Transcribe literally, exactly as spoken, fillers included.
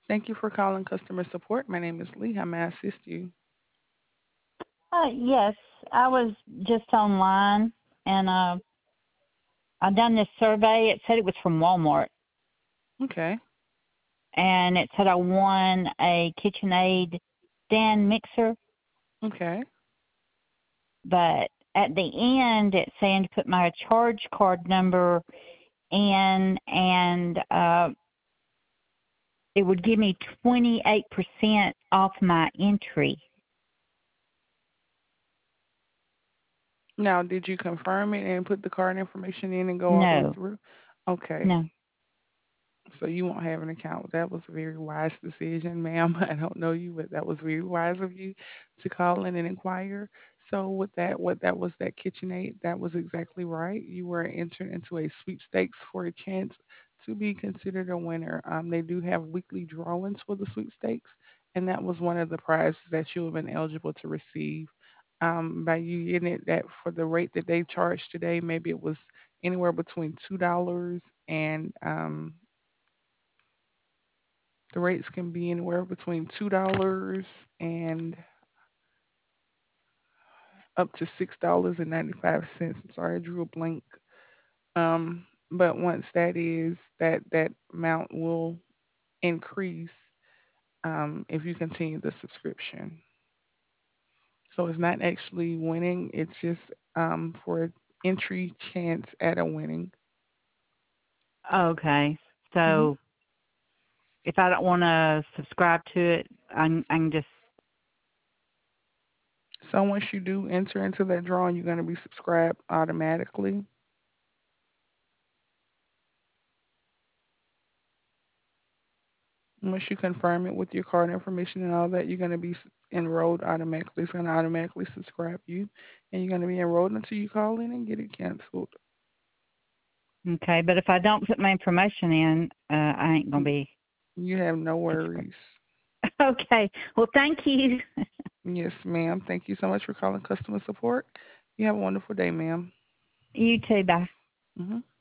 Thank you for calling customer support. My name is Lee. How may I assist you? Uh, yes, I was just online and uh, I done this survey. It said it was from Walmart, Okay. and it said I won a KitchenAid stand mixer, Okay. but at the end it's saying to put my charge card number in, and uh, it would give me twenty-eight percent off my entry. Now, did you confirm it and put the card information in and go all the way No, through? Okay. no. So you won't have an account. That was a very wise decision, ma'am. I don't know you, but that was very wise of you to call in and inquire. So with that, what that was that KitchenAid, that was exactly right. You were entered into a sweepstakes for a chance to be considered a winner. Um, they do have weekly drawings for the sweepstakes, and that was one of the prizes that you have been eligible to receive. Um, by you getting it that for the rate that they charged today, maybe it was anywhere between two dollars and um, the rates can be anywhere between two dollars and up to six dollars and ninety five cents. I'm sorry, I drew a blank. Um, but once that is that that amount will increase um, if you continue the subscription. So it's not actually winning; it's just um, for entry chance at a winning. Okay, hmm so if I don't want to subscribe to it, I, can- I can just. So once you do enter into that drawing, you're going to be subscribed automatically. Once you confirm it with your card information and all that, you're going to be s- enrolled automatically. It's going to automatically subscribe you, and you're going to be enrolled until you call in and get it canceled. Okay, but if I don't put my information in, uh, I ain't gonna You be you have no subscribed. worries. Okay. Well, thank you. Yes, ma'am. Thank you so much for calling customer support. You have a wonderful day, ma'am. You too. Bye. hmm